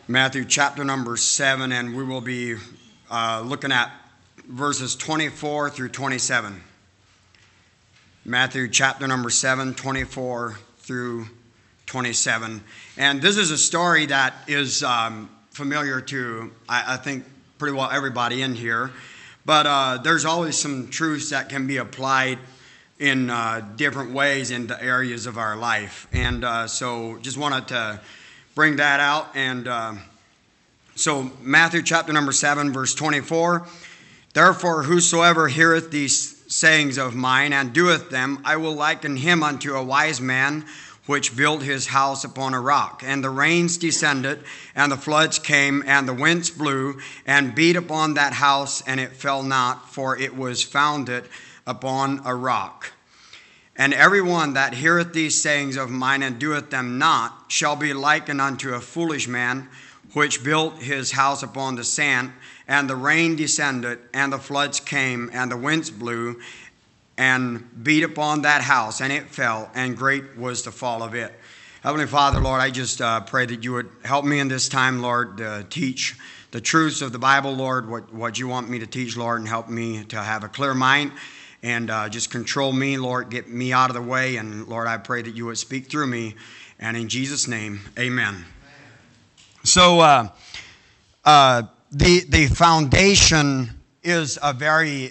Matthew chapter number 7, and we will be looking at verses 24 through 27. Matthew chapter number 7, 24 through 27. And this is a story that is familiar to, I think, pretty well everybody in here. But there's always some truths that can be applied in different ways into areas of our life. And so just wanted to bring that out. And so Matthew chapter number 7, verse 24. Therefore, whosoever heareth these sayings of mine and doeth them, I will liken him unto a wise man which built his house upon a rock. And the rains descended, and the floods came, and the winds blew, and beat upon that house, and it fell not, for it was founded upon a rock. And every one that heareth these sayings of mine and doeth them not shall be likened unto a foolish man which built his house upon the sand. And the rain descended, and the floods came, and the winds blew, and beat upon that house, and it fell, and great was the fall of it. Heavenly Father, Lord, I just pray that you would help me in this time, Lord, to teach the truths of the Bible, Lord, what you want me to teach, Lord, and help me to have a clear mind. And just control me, Lord, get me out of the way. And, Lord, I pray that you would speak through me. And in Jesus' name, amen. So the foundation is a very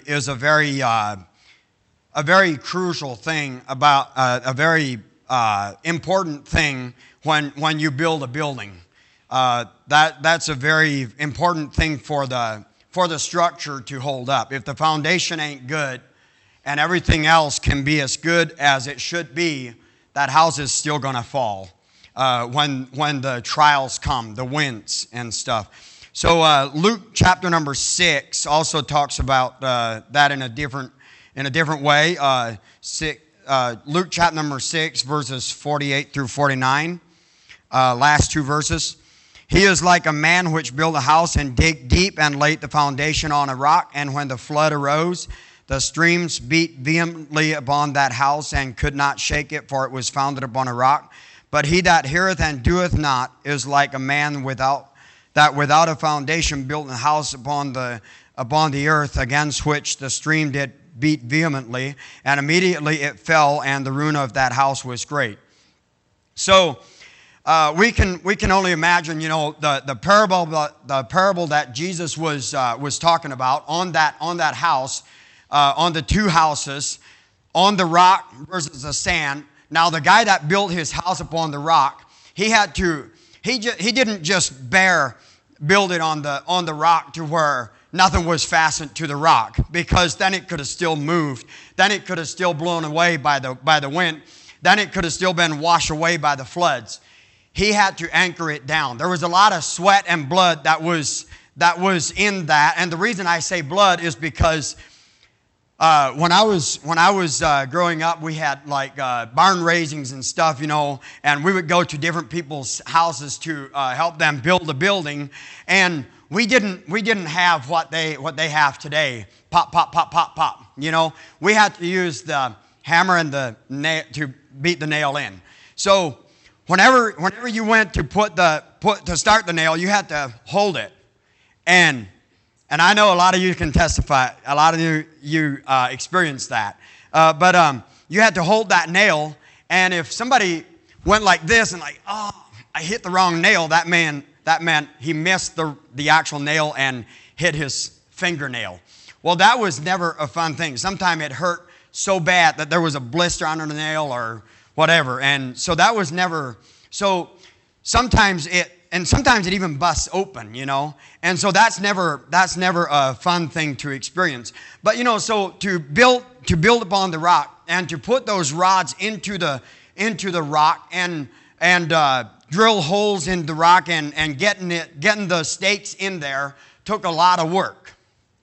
crucial thing, about a very important thing when you build a building. That's a very important thing for the structure to hold up. If the foundation ain't good, and everything else can be as good as it should be, that house is still going to fall when the trials come, the winds and stuff. So Luke chapter number 6 also talks about that in a different way. Luke chapter number 6, verses 48 through 49, last two verses. He is like a man which built a house and digged deep and laid the foundation on a rock. And when the flood arose, the streams beat vehemently upon that house and could not shake it, for it was founded upon a rock. But he that heareth and doeth not is like a man without a foundation built a house upon the earth, against which the stream did beat vehemently, and immediately it fell, and the ruin of that house was great. So we can only imagine, the parable that Jesus was talking about on that house. On the two houses, on the rock versus the sand. Now, the guy that built his house upon the rock, he didn't just build it on the rock to where nothing was fastened to the rock, because then it could have still moved. Then it could have still blown away by the wind. Then it could have still been washed away by the floods. He had to anchor it down. There was a lot of sweat and blood that was in that. And the reason I say blood is because when I was growing up, we had like barn raisings and stuff, and we would go to different people's houses to help them build a building, and we didn't have what they have today. Pop, pop, pop, pop, pop. We had to use the hammer and the nail to beat the nail in. So whenever you went to start the nail, you had to hold it, and I know a lot of you can testify. A lot of you experienced that. But you had to hold that nail. And if somebody went like this and like, oh, I hit the wrong nail, that meant he missed the actual nail and hit his fingernail. Well, that was never a fun thing. Sometimes it hurt so bad that there was a blister on the nail or whatever. And so that was never. So sometimes it even busts open, and so that's never a fun thing to experience. But so to build upon the rock and to put those rods into the rock and drill holes in the rock and getting the stakes in there took a lot of work,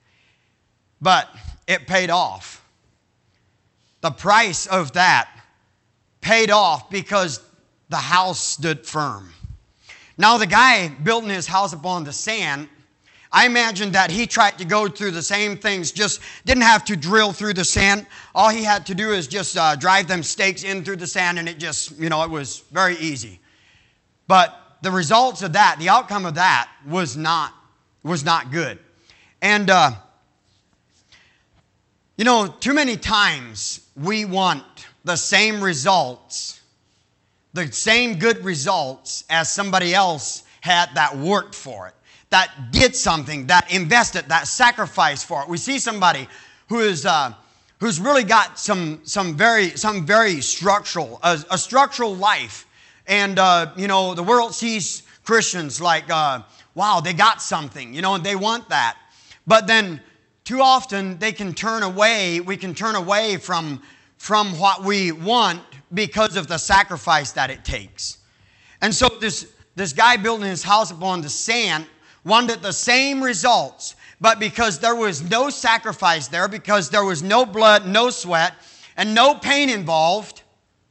but it paid off. The price of that paid off because the house stood firm. Now, the guy building his house upon the sand, I imagine that he tried to go through the same things, just didn't have to drill through the sand. All he had to do is just drive them stakes in through the sand, and it just, it was very easy. But the results of that, the outcome of that was not good. And, too many times we want the same results, the same good results as somebody else had that worked for it, that did something, that invested, that sacrificed for it. We see somebody who's really got some very structural, a structural life. And, the world sees Christians like, wow, they got something, and they want that. But then too often we can turn away from what we want because of the sacrifice that it takes. And so this guy building his house upon the sand wanted the same results, but because there was no sacrifice there, because there was no blood, no sweat, and no pain involved,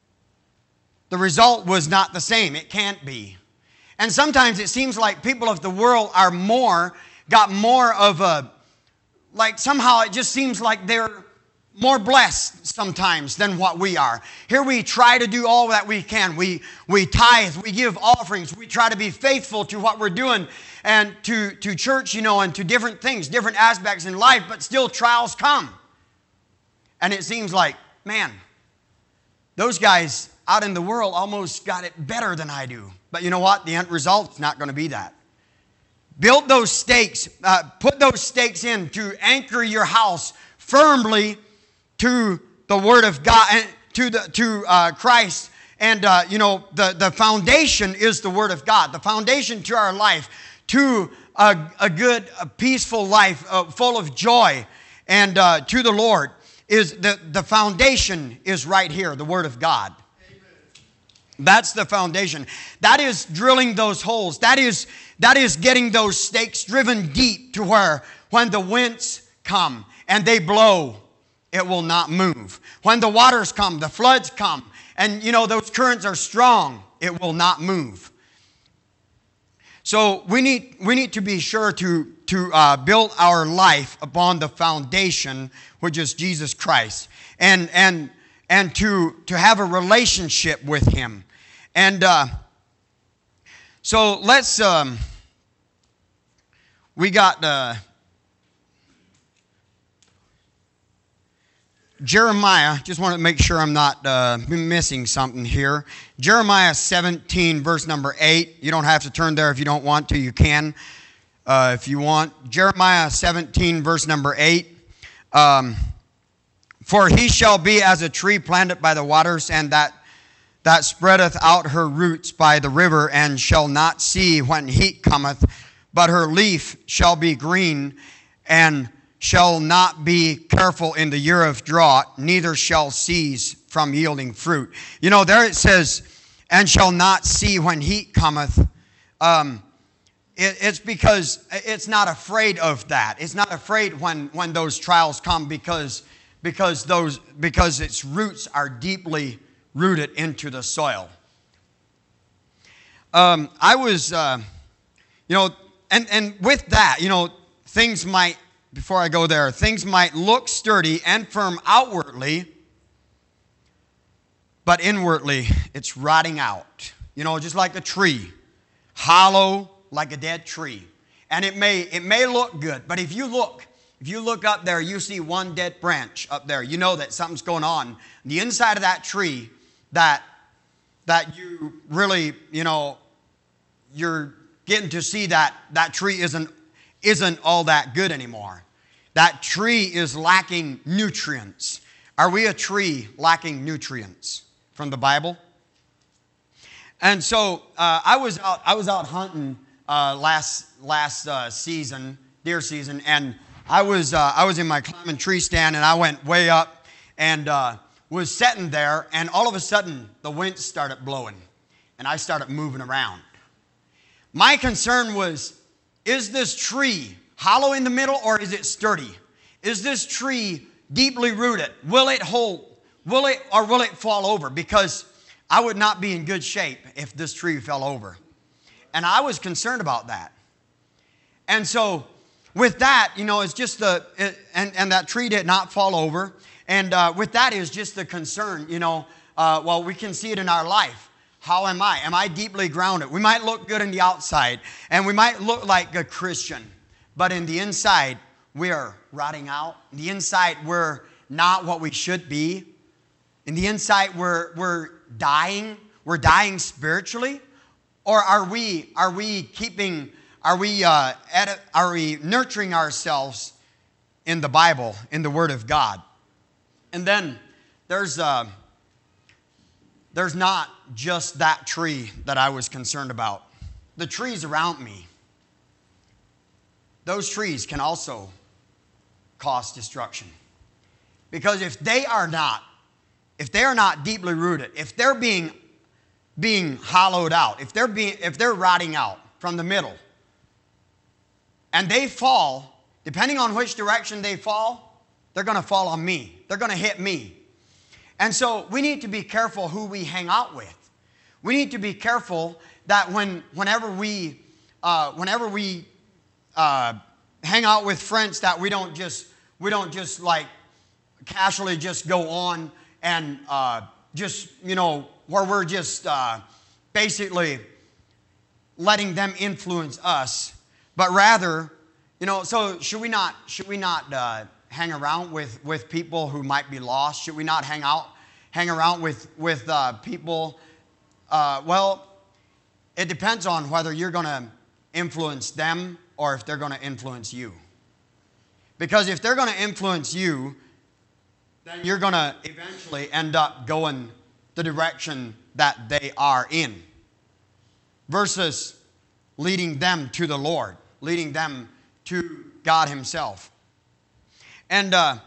the result was not the same. It can't be. And sometimes it seems like people of the world got more of a, like somehow it just seems like they're more blessed sometimes than what we are. Here we try to do all that we can. We tithe, we give offerings, we try to be faithful to what we're doing and to church, and to different things, different aspects in life, but still trials come. And it seems like, man, those guys out in the world almost got it better than I do. But you know what? The end result is not going to be that. Build those stakes, put those stakes in to anchor your house firmly to the Word of God and to Christ. And, the foundation is the Word of God. The foundation to our life, to a good, peaceful life full of joy and to the Lord, is the foundation is right here, the Word of God. Amen. That's the foundation. That is drilling those holes. That is getting those stakes driven deep to where when the winds come and they blow, it will not move. When the waters come, the floods come, and those currents are strong, it will not move. So we need to be sure to build our life upon the foundation, which is Jesus Christ, and to have a relationship with Him. And so let's we got Jeremiah. Just want to make sure I'm not missing something here. Jeremiah 17, verse number 8. You don't have to turn there if you don't want to. You can if you want. Jeremiah 17, verse number 8. For he shall be as a tree planted by the waters, and that spreadeth out her roots by the river, and shall not see when heat cometh, but her leaf shall be green, and shall not be careful in the year of drought, neither shall cease from yielding fruit. There it says, and shall not see when heat cometh. It's because it's not afraid of that. It's not afraid when those trials come because its roots are deeply rooted into the soil. I was, and with that, things might, before I go there, things might look sturdy and firm outwardly, but inwardly it's rotting out. Just like a tree, hollow like a dead tree. And it may look good, but if you look up there, you see one dead branch up there, you know that something's going on. The inside of that tree that you really, you're getting to see that tree isn't all that good anymore. That tree is lacking nutrients. Are we a tree lacking nutrients from the Bible? And so I was out hunting last season, deer season, and I was in my climbing tree stand, and I went way up and was sitting there, and all of a sudden the wind started blowing, and I started moving around. My concern was, is this tree hollow in the middle, or is it sturdy? Is this tree deeply rooted? Will it hold? Will it fall over? Because I would not be in good shape if this tree fell over. And I was concerned about that. And so with that, it's just and that tree did not fall over. And with that is just the concern, well, we can see it in our life. How am I? Am I deeply grounded? We might look good on the outside, and we might look like a Christian, but in the inside, we are rotting out. In the inside, we're not what we should be. In the inside, we're dying. We're dying spiritually. Or are we nurturing ourselves in the Bible, in the Word of God? And then there's not just that tree that I was concerned about. The trees around me, those trees can also cause destruction. Because if they are not deeply rooted, if they're being hollowed out, if they're rotting out from the middle, and they fall, depending on which direction they fall, they're going to fall on me. They're going to hit me. And so we need to be careful who we hang out with. We need to be careful that whenever we hang out with friends, that we don't just like casually just go on and where we're just basically letting them influence us, but rather, so should we not hang around with people who might be lost? Should we not hang around with people? Well, it depends on whether you're going to influence them or if they're going to influence you. Because if they're going to influence you, then you're going to eventually end up going the direction that they are in, versus leading them to the Lord, leading them to God Himself. And that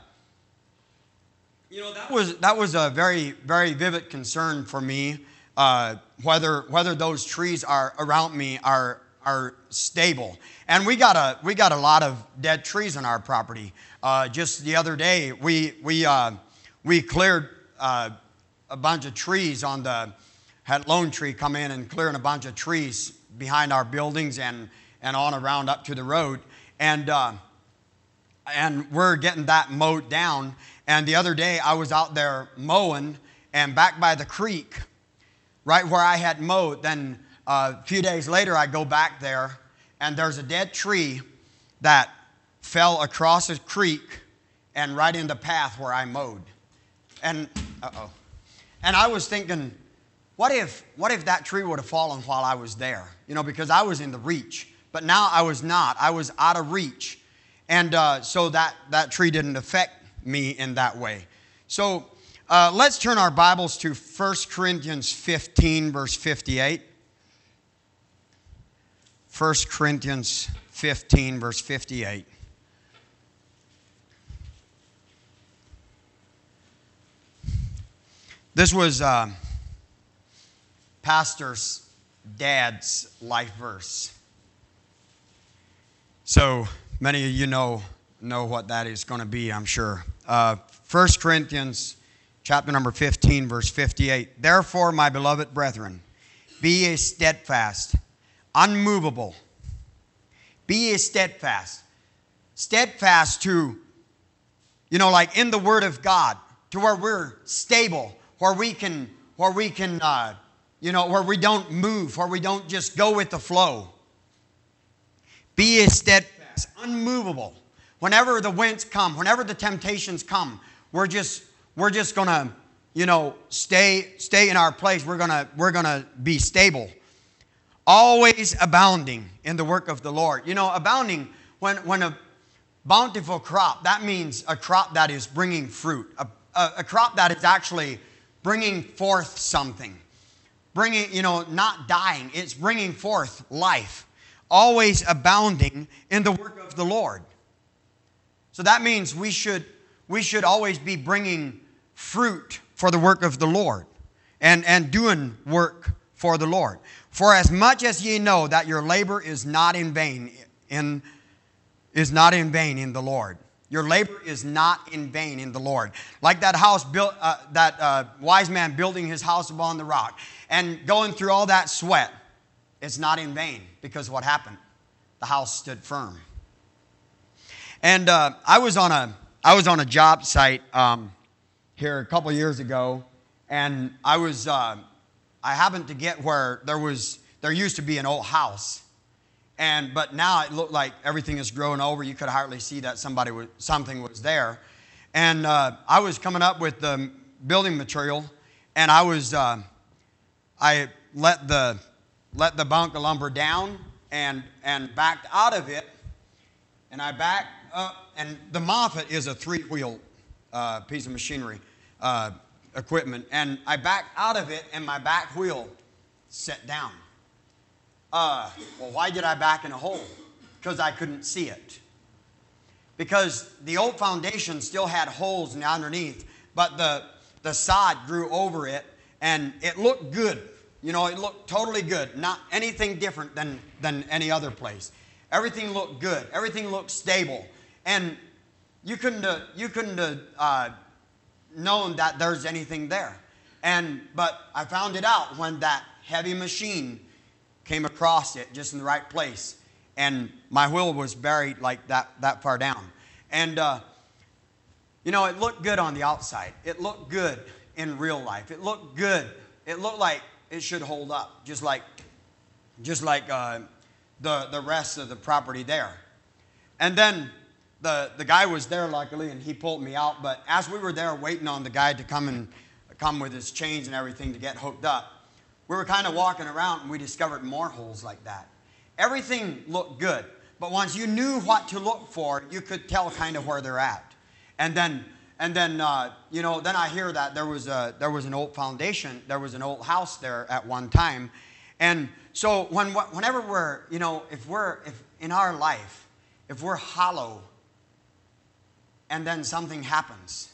was a very, very vivid concern for me, whether those trees are around me are stable. And we got a lot of dead trees on our property. Just the other day, we cleared a bunch of trees had Lone Tree come in and clearing a bunch of trees behind our buildings and on around up to the road. And we're getting that mowed down. And the other day I was out there mowing, and back by the creek, right where I had mowed, then a few days later I go back there, and there's a dead tree that fell across a creek and right in the path where I mowed. And I was thinking, what if that tree would have fallen while I was there? Because I was in the reach. But now I was not. I was out of reach. And so that tree didn't affect me in that way. So let's turn our Bibles to 1 Corinthians 15, verse 58. 1 Corinthians 15, verse 58. This was Pastor's dad's life verse. So many of you know what that is going to be, I'm sure. 1 Corinthians chapter number 15, verse 58. Therefore, my beloved brethren, be ye steadfast, unmovable. Be ye steadfast. Steadfast to, like in the Word of God, to where we're stable, where we don't move, where we don't just go with the flow. Be ye steadfast, unmovable. Whenever the winds come, whenever the temptations come, we're just gonna, stay in our place. We're gonna be stable. Always abounding in the work of the Lord. Abounding, when a bountiful crop, that means a crop that is bringing fruit. A crop that is actually bringing forth something. Not dying. It's bringing forth life. Always abounding in the work of the Lord. So that means we should always be bringing fruit for the work of the Lord and doing work for the Lord. For as much as ye know that your labor is not in vain in the Lord. Your labor is not in vain in the Lord. Like that house built, that wise man building his house upon the rock and going through all that sweat. It's not in vain, because what happened? The house stood firm. And I was on a job site here a couple years ago, and I was I happened to get where there used to be an old house. But now it looked like everything is growing over. You could hardly see that something was there. And I was coming up with the building material, and I let the bunk of lumber down and backed out of it. And I backed up, and the Moffett is a 3-wheel piece of machinery, equipment. And I backed out of it, and my back wheel set down. Well, why did I back in a hole? Because I couldn't see it. Because the old foundation still had holes underneath, but the sod grew over it, and it looked good. You know, it looked totally good. Not anything different than any other place. Everything looked good. Everything looked stable. And you couldn't have known that there's anything there. But I found it out when that heavy machine came across it just in the right place. And my wheel was buried like that far down. And, it looked good on the outside. It looked good in real life. It looked good. It looked like it should hold up, just like the rest of the property there. And then the guy was there, luckily, and he pulled me out. But as we were there waiting on the guy to come with his chains and everything to get hooked up, we were kind of walking around, and we discovered more holes like that. Everything looked good, but once you knew what to look for, you could tell kind of where they're at. And then I hear that there was an old foundation, there was an old house there at one time, and so whenever if in our life, if we're hollow, and then something happens,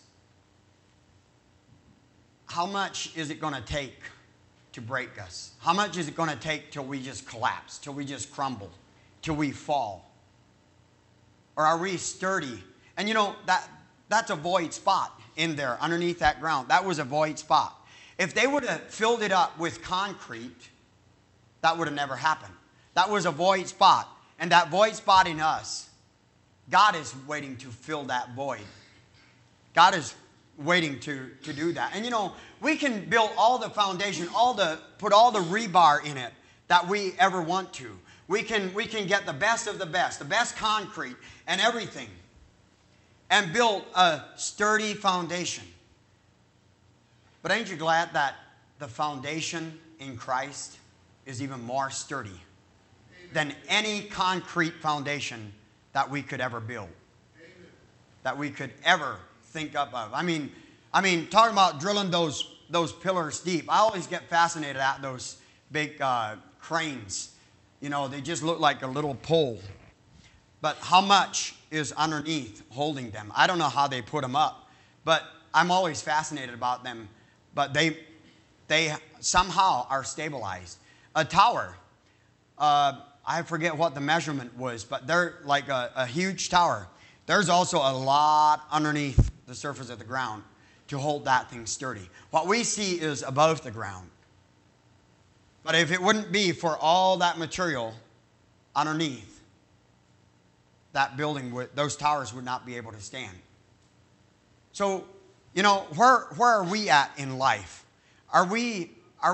how much is it going to take to break us? How much is it going to take till we just collapse, till we just crumble, till we fall? Or are we sturdy? And that's a void spot in there underneath that ground. That was a void spot. If they would have filled it up with concrete, that would have never happened. That was a void spot. And that void spot in us, God is waiting to fill that void. God is waiting to do that. And we can build all the foundation, put all the rebar in it that we ever want to. We can get the best of the best concrete and everything, and build a sturdy foundation. But ain't you glad that the foundation in Christ is even more sturdy than any concrete foundation that we could ever build, that we could ever think up of? I mean, talking about drilling those pillars deep. I always get fascinated at those big cranes. They just look like a little pole. But how much is underneath holding them? I don't know how they put them up, but I'm always fascinated about them. But they somehow are stabilized. A tower, I forget what the measurement was, but they're like a huge tower. There's also a lot underneath the surface of the ground to hold that thing sturdy. What we see is above the ground. But if it wouldn't be for all that material underneath, that building, those towers would not be able to stand. So, where are we at in life? Are we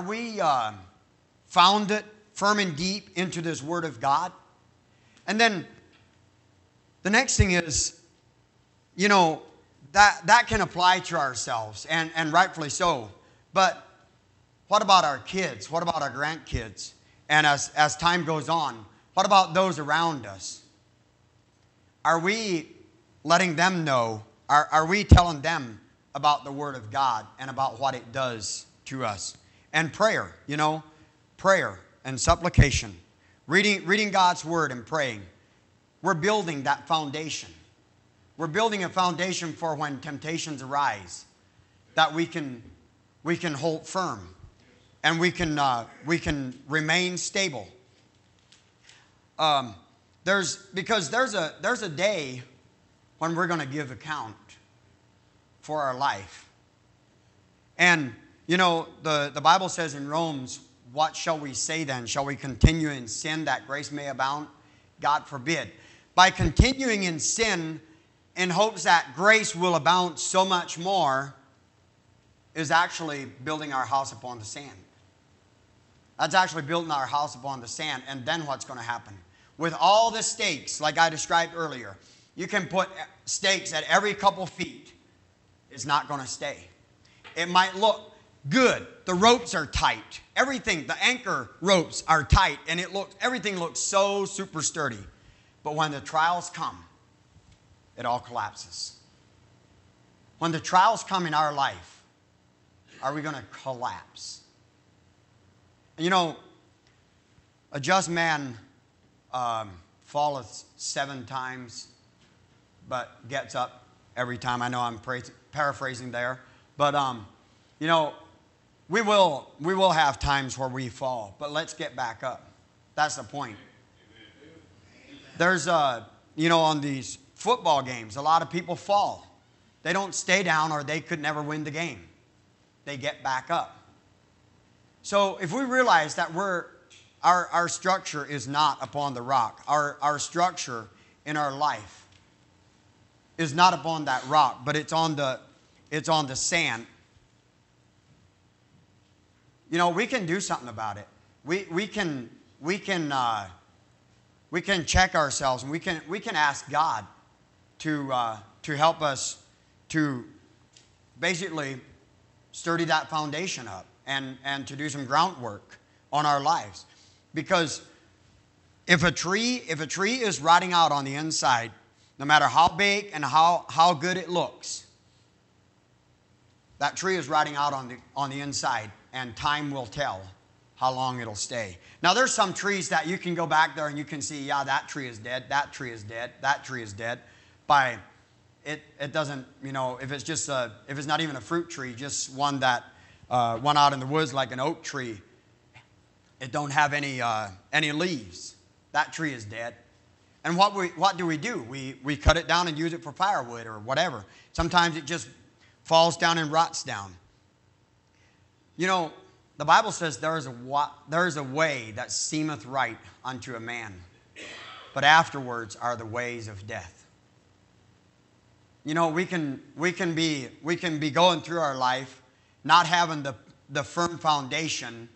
founded firm and deep into this Word of God? And then the next thing is, that can apply to ourselves, and rightfully so. But what about our kids? What about our grandkids? And as time goes on, what about those around us? Are we letting them know? Are we telling them about the Word of God and about what it does to us? And prayer, prayer and supplication. Reading God's Word and praying. We're building that foundation. We're building a foundation for when temptations arise, that we can hold firm, and we can remain stable. Because there's a day when we're going to give account for our life. And the Bible says in Romans, what shall we say then? Shall we continue in sin that grace may abound? God forbid. By continuing in sin in hopes that grace will abound so much more is actually building our house upon the sand. That's actually building our house upon the sand. And then what's going to happen? With all the stakes, like I described earlier, you can put stakes at every couple feet. It's not going to stay. It might look good. The ropes are tight. Everything, the anchor ropes are tight, and everything looks so super sturdy. But when the trials come, it all collapses. When the trials come in our life, are we going to collapse? You know, a just man falleth 7 times, but gets up every time. I know I'm paraphrasing there. But, you know, we will have times where we fall, but let's get back up. That's the point. There's, you know, on these football games, a lot of people fall. They don't stay down or they could never win the game. They get back up. So if we realize that our structure is not upon the rock, our structure in our life is not upon that rock, but it's on the sand. You know, we can do something about it. We can check ourselves, and we can ask God to help us to basically sturdy that foundation up and to do some groundwork on our lives. Because if a tree is rotting out on the inside, no matter how big and how good it looks, that tree is rotting out on the inside, and time will tell how long it'll stay. Now, there's some trees that you can go back there and you can see, yeah, that tree is dead, that tree is dead, that tree is dead. It doesn't, you know, if it's not even a fruit tree, just one that went out in the woods like an oak tree, it don't have any leaves. That tree is dead. And what do? We cut it down and use it for firewood or whatever. Sometimes it just falls down and rots down. You know, the Bible says there is a way that seemeth right unto a man, but afterwards are the ways of death. You know, we can be going through our life not having the firm foundation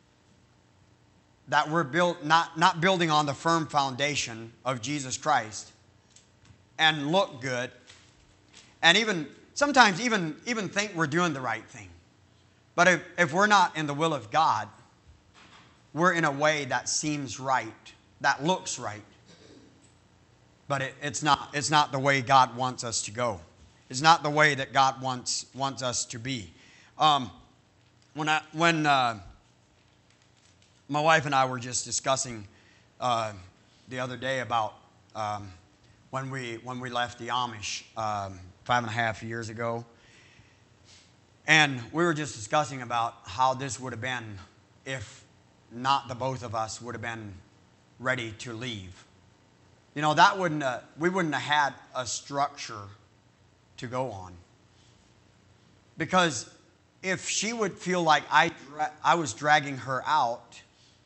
that we're built, not building on the firm foundation of Jesus Christ, and look good, and sometimes even think we're doing the right thing. But if we're not in the will of God, we're in a way that seems right, that looks right. But it's not the way God wants us to go. It's not the way that God wants us to be. When my wife and I were just discussing the other day about when we left the Amish 5.5 years ago. And we were just discussing about how this would have been if not the both of us would have been ready to leave. You know, we wouldn't have had a structure to go on. Because if she would feel like I was dragging her out,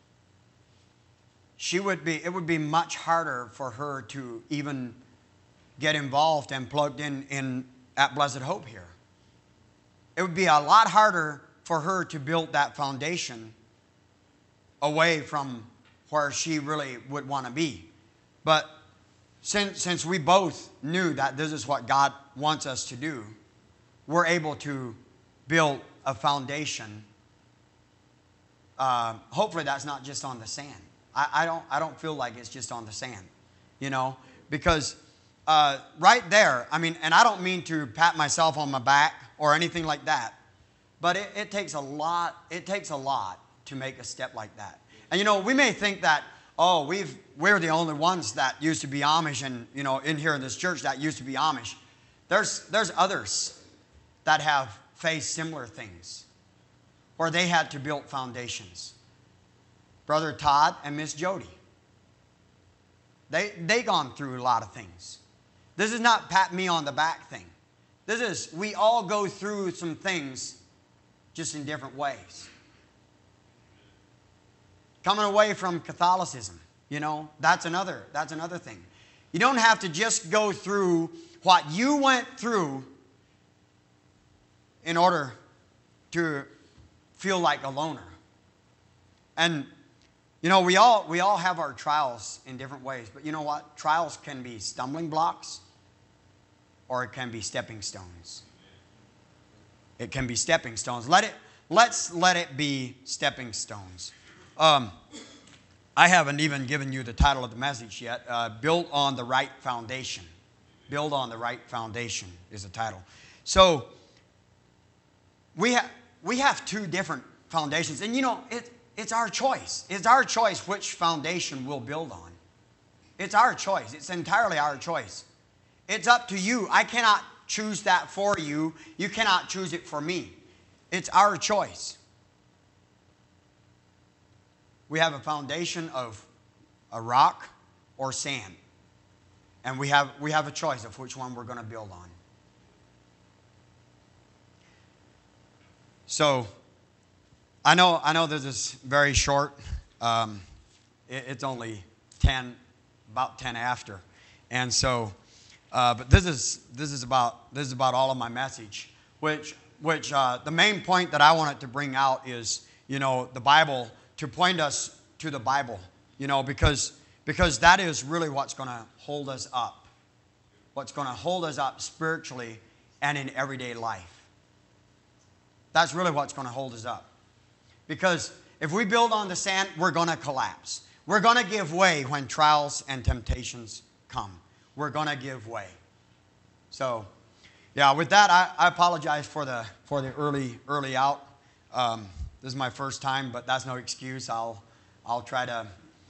it would be much harder for her to even get involved and plugged in at Blessed Hope here. It would be a lot harder for her to build that foundation away from where she really would want to be. But since we both knew that this is what God wants us to do, we're able to build a foundation. Hopefully that's not just on the sand. I don't feel like it's just on the sand, you know, because right there, I mean, and I don't mean to pat myself on my back or anything like that, but it takes a lot. It takes a lot to make a step like that. And you know, we may think that, oh, we're the only ones that used to be Amish, and you know, in here in this church that used to be Amish. There's others that have faced similar things, where they had to build foundations. Brother Todd and Miss Jody. They gone through a lot of things. This is not pat me on the back thing. This is, we all go through some things just in different ways. Coming away from Catholicism, you know, that's another thing. You don't have to just go through what you went through in order to feel like a loner. And you know, we all have our trials in different ways, but you know what? Trials can be stumbling blocks or it can be stepping stones. It can be stepping stones. Let's let it be stepping stones. I haven't even given you the title of the message yet. Built on the Right Foundation. Build on the Right Foundation is the title. So we have two different foundations, and you know it's our choice. It's our choice which foundation we'll build on. It's our choice. It's entirely our choice. It's up to you. I cannot choose that for you. You cannot choose it for me. It's our choice. We have a foundation of a rock or sand. And we have a choice of which one we're going to build on. So, I know this is very short. It's only about 10 after. And so, but this is about all of my message, which the main point that I wanted to bring out is, you know, the Bible, to point us to the Bible, you know, because that is really what's going to hold us up. What's going to hold us up spiritually and in everyday life. That's really what's going to hold us up. Because if we build on the sand, we're going to collapse. We're going to give way when trials and temptations come. We're going to give way. So, yeah, with that, I apologize for the early out. This is my first time, but that's no excuse. I'll try to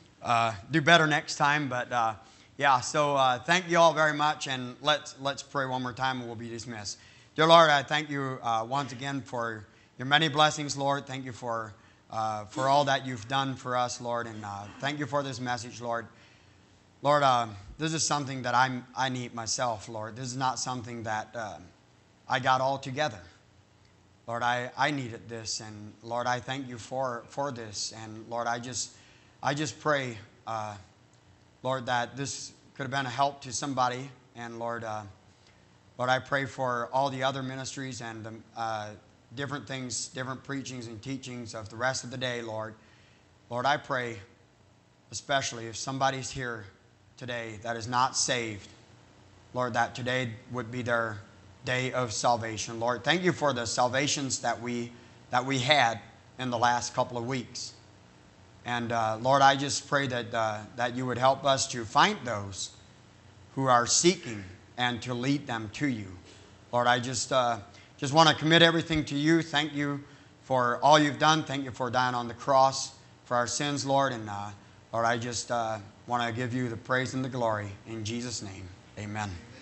do better next time. But yeah, so thank you all very much, and let's pray one more time, and we'll be dismissed. Dear Lord, I thank you once again for your many blessings, Lord. Thank you for all that you've done for us, Lord, and thank you for this message, Lord. Lord, this is something that I need myself, Lord. This is not something that I got all together. Lord, I needed this, and Lord, I thank you for this. And Lord, I just pray, Lord, that this could have been a help to somebody. And Lord, Lord, I pray for all the other ministries and the different things, different preachings and teachings of the rest of the day, Lord. Lord, I pray, especially if somebody's here today that is not saved, Lord, that today would be their day of salvation. Lord, thank you for the salvations that we had in the last couple of weeks. And Lord, I just pray that you would help us to find those who are seeking and to lead them to you. Lord, I just want to commit everything to you. Thank you for all you've done. Thank you for dying on the cross for our sins, Lord. And Lord, I just want to give you the praise and the glory in Jesus' name. Amen.